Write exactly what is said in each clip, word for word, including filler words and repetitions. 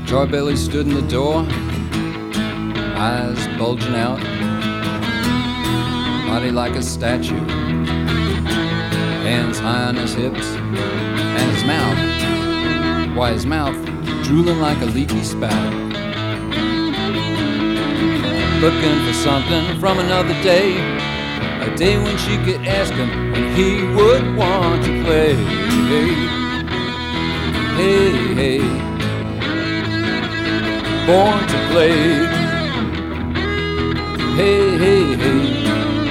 Tarbelly stood in the door, eyes bulging out, body like a statue, hands high on his hips, and his mouth, why his mouth drooling like a leaky spout. Looking for something from another day, a day when she could ask him and he would want to play. Hey, hey, hey, born to play. Hey, hey, hey.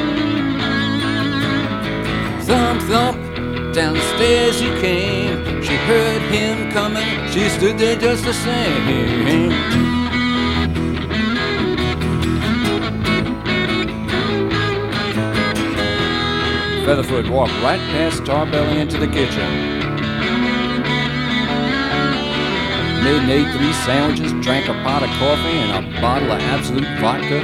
Thump, thump, down the stairs he came. She heard him coming, she stood there just the same. Featherfoot walked right past Tarbelly into the kitchen. Made and ate three sandwiches, drank a pot of coffee and a bottle of Absolute vodka.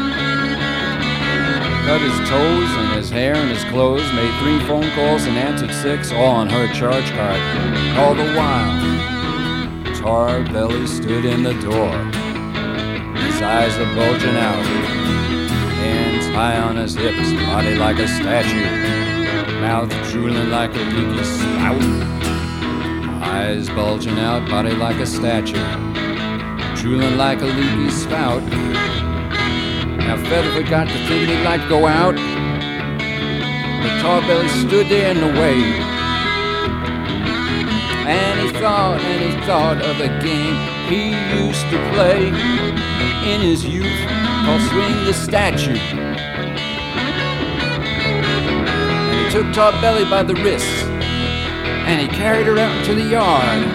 Cut his toes and his hair and his clothes, made three phone calls and answered six, all on her charge card. All the while, Tarbelly stood in the door. His eyes are bulging out, hands high on his hips, body like a statue, mouth drooling like a leaky spout. Eyes bulging out, body like a statue, drooling like a leaky spout. Now Featherfoot got to thinking he'd like to go out, but Tarbelly stood there in the way. And he thought, and he thought of a game he used to play in his youth called Swing the Statue. And he took Tarbelly by the wrists, and he carried her out into the yard.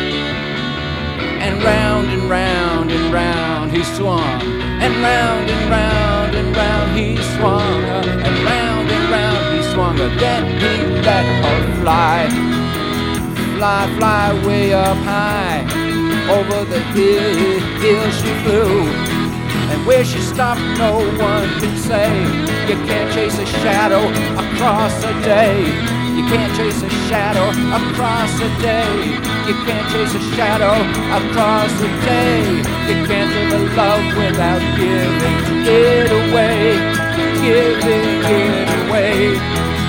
And round and round and round he swung, and round and round and round he swung, and round and round he swung. Then he let her fly, fly, fly way up high. Over the hill, hill she flew, and where she stopped no one could say. You can't chase a shadow across a day. You can't chase a shadow across a day. You can't chase a shadow across a day. You can't live a love without giving it away. Giving it away.